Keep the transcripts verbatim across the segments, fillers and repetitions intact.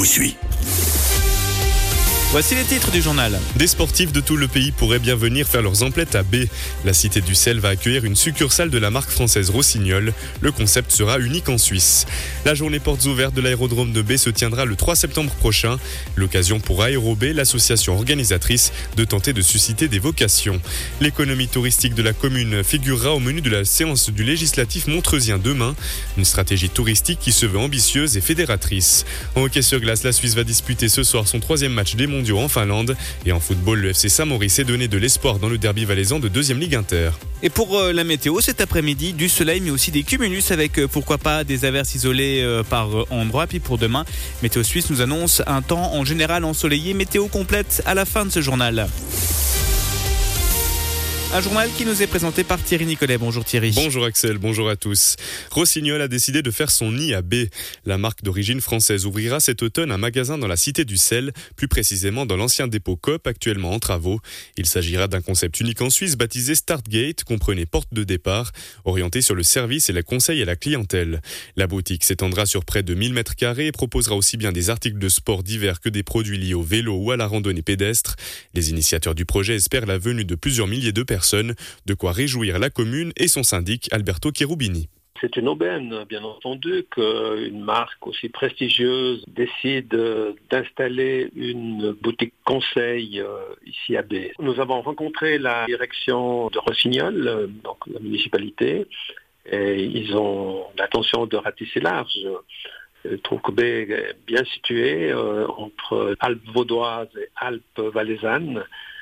suis. Voici les titres du journal. Des sportifs de tout le pays pourraient bien venir faire leurs emplettes à B. La Cité du Sel va accueillir une succursale de la marque française Rossignol. Le concept sera unique en Suisse. La journée portes ouvertes de l'aérodrome de B se tiendra le trois septembre prochain. L'occasion pour AéroB, l'association organisatrice, de tenter de susciter des vocations. L'économie touristique de la commune figurera au menu de la séance du législatif montreusien demain. Une stratégie touristique qui se veut ambitieuse et fédératrice. En hockey sur glace, la Suisse va disputer ce soir son troisième match des mondiaux en Finlande. Et en football, le F C Saint-Maurice s'est donné de l'espoir dans le derby valaisan de deuxième Ligue Inter. Et pour euh, la météo, cet après-midi, du soleil mais aussi des cumulus avec euh, pourquoi pas des averses isolées euh, par euh, endroits. Puis pour demain, Météo Suisse nous annonce un temps en général ensoleillé. Météo complète à la fin de ce journal. Un journal qui nous est présenté par Thierry Nicolet. Bonjour Thierry. Bonjour Axel, bonjour à tous. Rossignol a décidé de faire son nid à B. La marque d'origine française ouvrira cet automne un magasin dans la Cité du Sel, plus précisément dans l'ancien dépôt Coop, actuellement en travaux. Il s'agira d'un concept unique en Suisse baptisé Startgate, comprenez porte de départ, orienté sur le service et le conseil à la clientèle. La boutique s'étendra sur près de mille mètres carrés et proposera aussi bien des articles de sport divers que des produits liés au vélo ou à la randonnée pédestre. Les initiateurs du projet espèrent la venue de plusieurs milliers de personnes. De quoi réjouir la commune et son syndic Alberto Cherubini. C'est une aubaine, bien entendu, qu'une marque aussi prestigieuse décide d'installer une boutique conseil ici à B. Nous avons rencontré la direction de Rossignol, donc la municipalité, et ils ont l'intention de ratisser large. Je trouve que B est bien situé euh, entre Alpes vaudoises et Alpes valaisannes.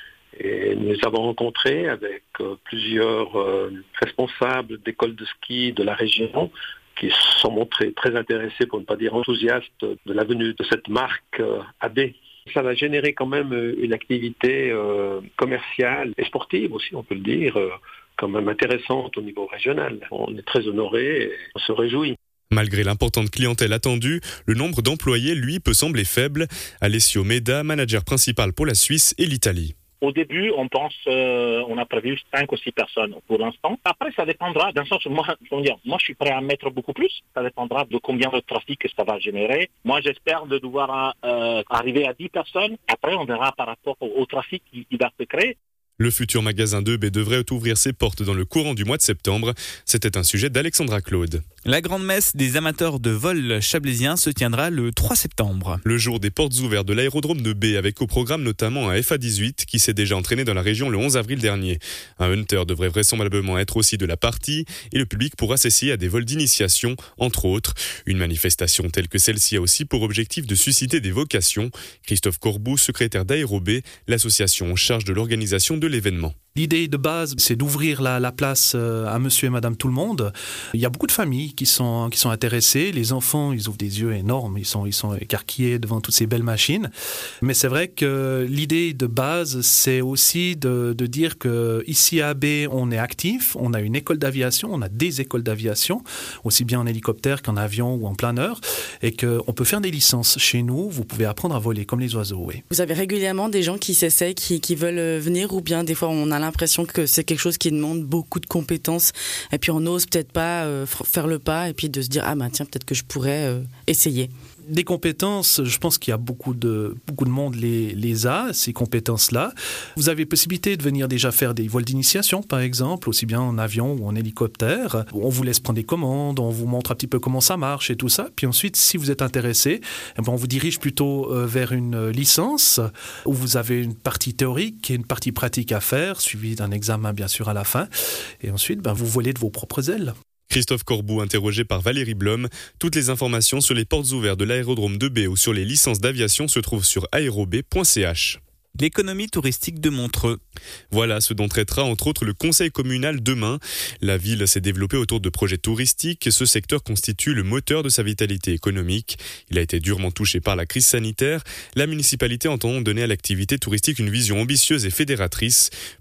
Et nous avons rencontré avec euh, plusieurs euh, responsables d'écoles de ski de la région qui se sont montrés très intéressés, pour ne pas dire enthousiastes, de la venue de cette marque euh, à B. Ça va générer quand même une activité euh, commerciale et sportive aussi, on peut le dire, euh, quand même intéressante au niveau régional. On est très honorés et on se réjouit. Malgré l'importante clientèle attendue, le nombre d'employés, lui, peut sembler faible. Alessio Meda, manager principal pour la Suisse et l'Italie. Au début, on pense, euh, on a prévu cinq ou six personnes pour l'instant. Après, ça dépendra, d'un sens, moi, je veux dire, moi, je suis prêt à mettre beaucoup plus. Ça dépendra de combien de trafic ça va générer. Moi, j'espère de devoir euh, arriver à dix personnes. Après, on verra par rapport au, au trafic qui, qui va se créer. Le futur magasin de B devrait ouvrir ses portes dans le courant du mois de septembre. C'était un sujet d'Alexandra Claude. La grande messe des amateurs de vol chablaisiens se tiendra le trois septembre. Le jour des portes ouvertes de l'aérodrome de B, avec au programme notamment un F A dix-huit qui s'est déjà entraîné dans la région le onze avril dernier. Un Hunter devrait vraisemblablement être aussi de la partie et le public pourra s'essayer à des vols d'initiation, entre autres. Une manifestation telle que celle-ci a aussi pour objectif de susciter des vocations. Christophe Corboux, secrétaire d'AéroB, l'association en charge de l'organisation de l'événement. L'idée de base, c'est d'ouvrir la, la place à monsieur et madame tout le monde. Il y a beaucoup de familles qui sont, qui sont intéressées. Les enfants, ils ouvrent des yeux énormes. Ils sont, ils sont écarquillés devant toutes ces belles machines. Mais c'est vrai que l'idée de base, c'est aussi de, de dire qu'ici à B, on est actif. On a une école d'aviation. On a des écoles d'aviation, aussi bien en hélicoptère qu'en avion ou en planeur. Et qu'on peut faire des licences chez nous. Vous pouvez apprendre à voler comme les oiseaux, oui. Vous avez régulièrement des gens qui s'essayent, qui, qui veulent venir, ou bien des fois on a l'impression que c'est quelque chose qui demande beaucoup de compétences et puis on n'ose peut-être pas euh, faire le pas et puis de se dire ah ben tiens peut-être que je pourrais euh, essayer. Des compétences, je pense qu'il y a beaucoup de, beaucoup de monde les, les a, ces compétences-là. Vous avez possibilité de venir déjà faire des vols d'initiation, par exemple, aussi bien en avion ou en hélicoptère. On vous laisse prendre des commandes, on vous montre un petit peu comment ça marche et tout ça. Puis ensuite, si vous êtes intéressé, eh bien, on vous dirige plutôt vers une licence où vous avez une partie théorique et une partie pratique à faire, suivie d'un examen, bien sûr, à la fin. Et ensuite, ben, vous volez de vos propres ailes. Christophe Corboux, interrogé par Valérie Blom. Toutes les informations sur les portes ouvertes de l'aérodrome de B ou sur les licences d'aviation se trouvent sur aérob point c h. L'économie touristique de Montreux. Voilà ce dont traitera entre autres le conseil communal demain. La ville s'est développée autour de projets touristiques et ce secteur constitue le moteur de sa vitalité économique. Il a été durement touché par la crise sanitaire. La municipalité entend donner à l'activité touristique une vision ambitieuse et fédératrice.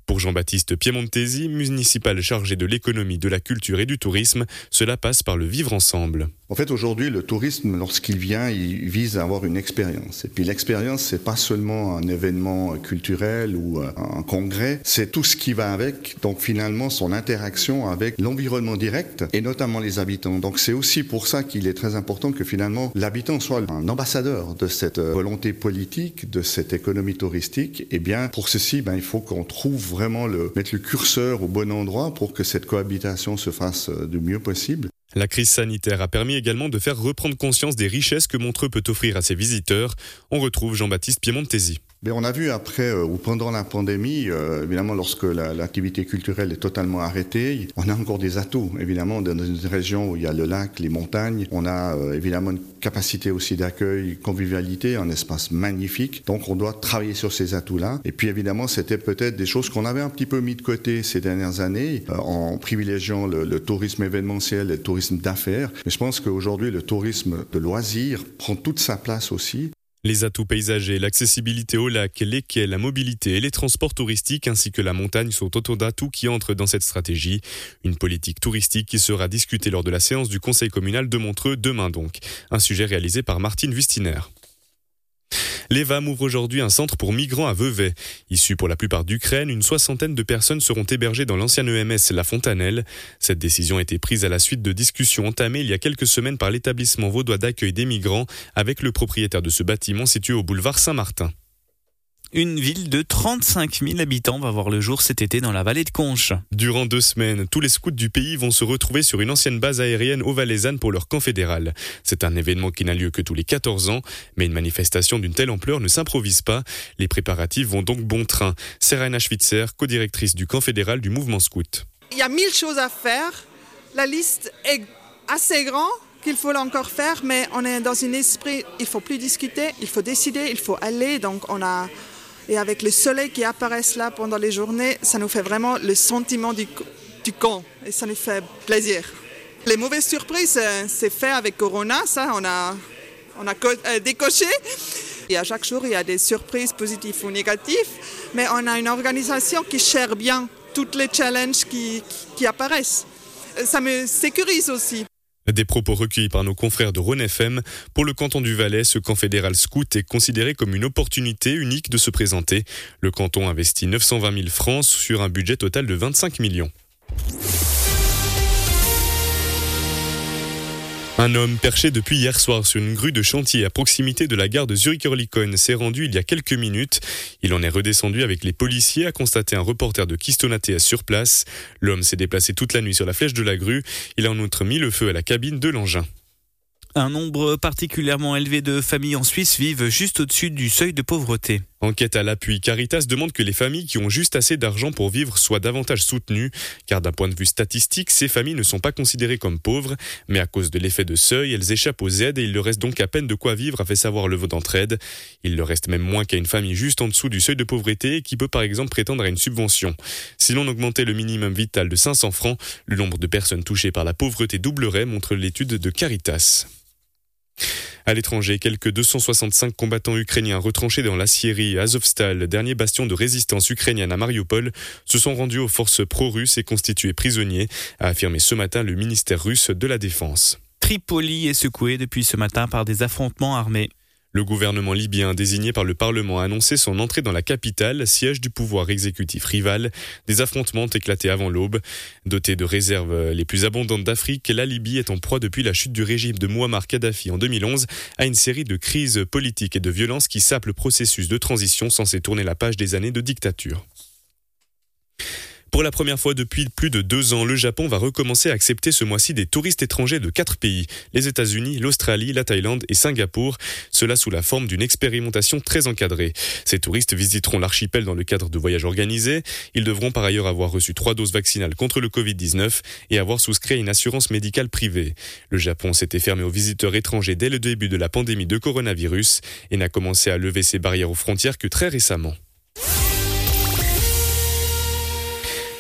Pour Jean-Baptiste Piemontesi, municipal chargé de l'économie, de la culture et du tourisme, cela passe par le vivre ensemble. En fait, aujourd'hui, le tourisme, lorsqu'il vient, il vise à avoir une expérience. Et puis l'expérience, c'est pas seulement un événement culturel ou un congrès, c'est tout ce qui va avec. Donc finalement, son interaction avec l'environnement direct et notamment les habitants. Donc c'est aussi pour ça qu'il est très important que finalement l'habitant soit un ambassadeur de cette volonté politique, de cette économie touristique. Et bien pour ceci, ben, il faut qu'on trouve vraiment le, mettre le curseur au bon endroit pour que cette cohabitation se fasse du mieux possible. La crise sanitaire a permis également de faire reprendre conscience des richesses que Montreux peut offrir à ses visiteurs. On retrouve Jean-Baptiste Piemontesi. Mais on a vu après euh, ou pendant la pandémie, euh, évidemment lorsque la, l'activité culturelle est totalement arrêtée, on a encore des atouts. Évidemment dans une région où il y a le lac, les montagnes, on a euh, évidemment une capacité aussi d'accueil, convivialité, un espace magnifique. Donc on doit travailler sur ces atouts-là. Et puis évidemment c'était peut-être des choses qu'on avait un petit peu mis de côté ces dernières années euh, en privilégiant le, le tourisme événementiel et le tourisme d'affaires. Mais je pense qu'aujourd'hui le tourisme de loisirs prend toute sa place aussi. Les atouts paysagers, l'accessibilité au lac, les quais, la mobilité et les transports touristiques ainsi que la montagne sont autant d'atouts qui entrent dans cette stratégie. Une politique touristique qui sera discutée lors de la séance du Conseil communal de Montreux demain donc. Un sujet réalisé par Martine Wustiner. L'E V A M ouvre aujourd'hui un centre pour migrants à Vevey. Issus pour la plupart d'Ukraine, une soixantaine de personnes seront hébergées dans l'ancienne E M S La Fontanelle. Cette décision a été prise à la suite de discussions entamées il y a quelques semaines par l'établissement vaudois d'accueil des migrants avec le propriétaire de ce bâtiment situé au boulevard Saint-Martin. Une ville de trente-cinq mille habitants va voir le jour cet été dans la vallée de Conches. Durant deux semaines, tous les scouts du pays vont se retrouver sur une ancienne base aérienne au Valaisanne pour leur camp fédéral. C'est un événement qui n'a lieu que tous les quatorze ans, mais une manifestation d'une telle ampleur ne s'improvise pas. Les préparatifs vont donc bon train. Serena Schwitzer, codirectrice du camp fédéral du mouvement scout. Il y a mille choses à faire. La liste est assez grande qu'il faut encore faire, mais on est dans un esprit, il ne faut plus discuter, il faut décider, il faut aller. Donc on a... Et avec le soleil qui apparaît là pendant les journées, ça nous fait vraiment le sentiment du, du camp. Et ça nous fait plaisir. Les mauvaises surprises, c'est fait avec Corona, ça, on a, on a co- euh, décoché. Et à chaque jour, il y a des surprises positives ou négatives. Mais on a une organisation qui gère bien tous les challenges qui, qui, qui apparaissent. Ça me sécurise aussi. Des propos recueillis par nos confrères de Rhône F M. Pour le canton du Valais, ce camp fédéral scout est considéré comme une opportunité unique de se présenter. Le canton investit neuf cent vingt mille francs sur un budget total de vingt-cinq millions. Un homme perché depuis hier soir sur une grue de chantier à proximité de la gare de Zurich-Oerlikon s'est rendu il y a quelques minutes. Il en est redescendu avec les policiers, a constaté un reporter de Kistonatea sur place. L'homme s'est déplacé toute la nuit sur la flèche de la grue. Il a en outre mis le feu à la cabine de l'engin. Un nombre particulièrement élevé de familles en Suisse vivent juste au-dessus du seuil de pauvreté. Enquête à l'appui, Caritas demande que les familles qui ont juste assez d'argent pour vivre soient davantage soutenues, car d'un point de vue statistique, ces familles ne sont pas considérées comme pauvres, mais à cause de l'effet de seuil, elles échappent aux aides et il leur reste donc à peine de quoi vivre, a fait savoir le Vaud d'entraide. Il leur reste même moins qu'à une famille juste en dessous du seuil de pauvreté qui peut par exemple prétendre à une subvention. Si l'on augmentait le minimum vital de cinq cents francs, le nombre de personnes touchées par la pauvreté doublerait, montre l'étude de Caritas. À l'étranger, quelques deux cent soixante-cinq combattants ukrainiens retranchés dans l'aciérie Azovstal, dernier bastion de résistance ukrainienne à Mariupol, se sont rendus aux forces pro-russes et constitués prisonniers, a affirmé ce matin le ministère russe de la Défense. Tripoli est secoué depuis ce matin par des affrontements armés. Le gouvernement libyen désigné par le Parlement a annoncé son entrée dans la capitale, siège du pouvoir exécutif rival. Des affrontements ont éclaté avant l'aube. Dotée de réserves les plus abondantes d'Afrique, la Libye est en proie depuis la chute du régime de Mouammar Kadhafi en deux mille onze à une série de crises politiques et de violences qui sapent le processus de transition censé tourner la page des années de dictature. Pour la première fois depuis plus de deux ans, le Japon va recommencer à accepter ce mois-ci des touristes étrangers de quatre pays, les États-Unis, l'Australie, la Thaïlande et Singapour, cela sous la forme d'une expérimentation très encadrée. Ces touristes visiteront l'archipel dans le cadre de voyages organisés. Ils devront par ailleurs avoir reçu trois doses vaccinales contre le covid dix-neuf et avoir souscrit à une assurance médicale privée. Le Japon s'était fermé aux visiteurs étrangers dès le début de la pandémie de coronavirus et n'a commencé à lever ses barrières aux frontières que très récemment.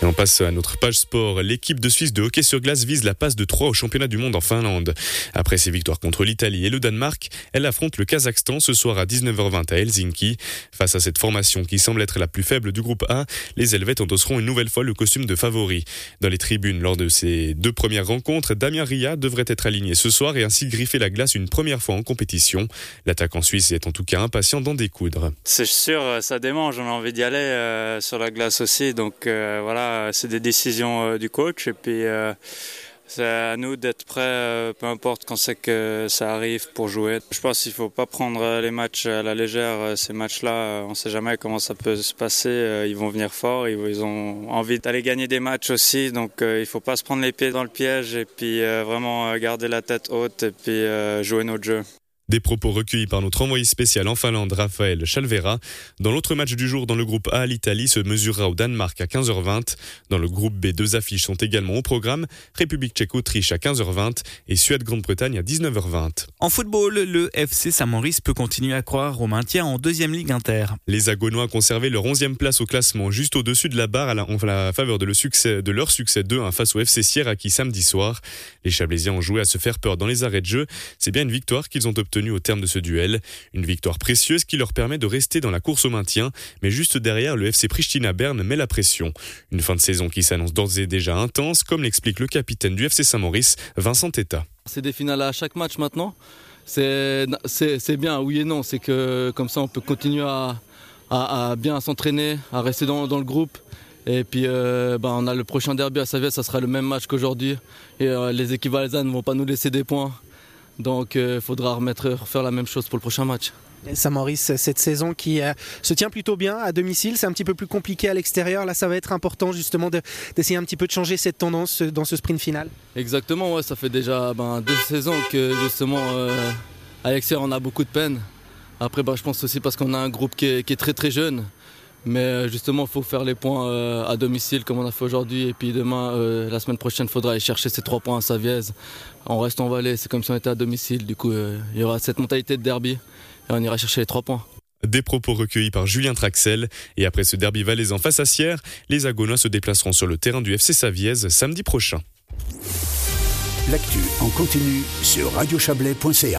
Et on passe à notre page sport. L'équipe de Suisse de hockey sur glace vise la passe de trois au championnat du monde en Finlande. Après ses victoires contre l'Italie et le Danemark, elle affronte le Kazakhstan ce soir à dix-neuf heures vingt à Helsinki. Face à cette formation qui semble être la plus faible du groupe A, les Helvètes endosseront une nouvelle fois le costume de favori. Dans les tribunes, lors de ces deux premières rencontres, Damien Ria devrait être aligné ce soir et ainsi griffer la glace une première fois en compétition. L'attaquant suisse est en tout cas impatient d'en découdre. C'est sûr, ça démange, on a envie d'y aller euh, sur la glace aussi, donc euh, voilà, c'est des décisions euh, du coach et puis euh, c'est à nous d'être prêts, euh, peu importe quand c'est que ça arrive pour jouer. Je pense qu'il ne faut pas prendre les matchs à la légère, ces matchs-là, on ne sait jamais comment ça peut se passer, ils vont venir fort, ils ont envie d'aller gagner des matchs aussi, donc il ne faut pas se prendre les pieds dans le piège et puis vraiment garder la tête haute et puis jouer notre jeu. Des propos recueillis par notre envoyé spécial en Finlande, Raphaël Chalvera. Dans l'autre match du jour, dans le groupe A, l'Italie se mesurera au Danemark à quinze heures vingt. Dans le groupe B, deux affiches sont également au programme. République tchèque-Autriche à quinze heures vingt et Suède-Grande-Bretagne à dix-neuf heures vingt. En football, le F C Saint-Maurice peut continuer à croire au maintien en deuxième ligue inter. Les Agonois conservaient leur onzième place au classement, juste au-dessus de la barre à la, en la faveur de, le succès, de leur succès deux un face au F C Sierraki samedi soir. Les Chablaisiens ont joué à se faire peur dans les arrêts de jeu. C'est bien une victoire qu'ils ont obtenue au terme de ce duel. Une victoire précieuse qui leur permet de rester dans la course au maintien, mais juste derrière, le F C Pristina Berne met la pression. Une fin de saison qui s'annonce d'ores et déjà intense, comme l'explique le capitaine du F C Saint-Maurice, Vincent Teta. C'est des finales à chaque match maintenant. C'est, c'est, c'est bien, oui et non. C'est que comme ça, on peut continuer à, à, à bien s'entraîner, à rester dans, dans le groupe. Et puis euh, bah, on a le prochain derby à Saviez, ça sera le même match qu'aujourd'hui. Et euh, les équipes valaisannes ne vont pas nous laisser des points. Donc il euh, faudra remettre, refaire la même chose pour le prochain match. Saint-Maurice, cette saison qui euh, se tient plutôt bien à domicile, c'est un petit peu plus compliqué à l'extérieur. Là, ça va être important justement de, d'essayer un petit peu de changer cette tendance dans ce sprint final. Exactement, ouais, ça fait déjà ben, deux saisons que justement euh, à l'extérieur on a beaucoup de peine. Après, ben, je pense aussi parce qu'on a un groupe qui est, qui est très très jeune. Mais justement, il faut faire les points euh, à domicile comme on a fait aujourd'hui. Et puis demain, euh, la semaine prochaine, il faudra aller chercher ces trois points à Saviez. On reste en Valais, c'est comme si on était à domicile. Du coup, euh, il y aura cette mentalité de derby et on ira chercher les trois points. Des propos recueillis par Julien Traxel. Et après ce derby valaisan face à Sierre, les Agonois se déplaceront sur le terrain du F C Saviez samedi prochain. L'actu en continu sur radio chablais point c a.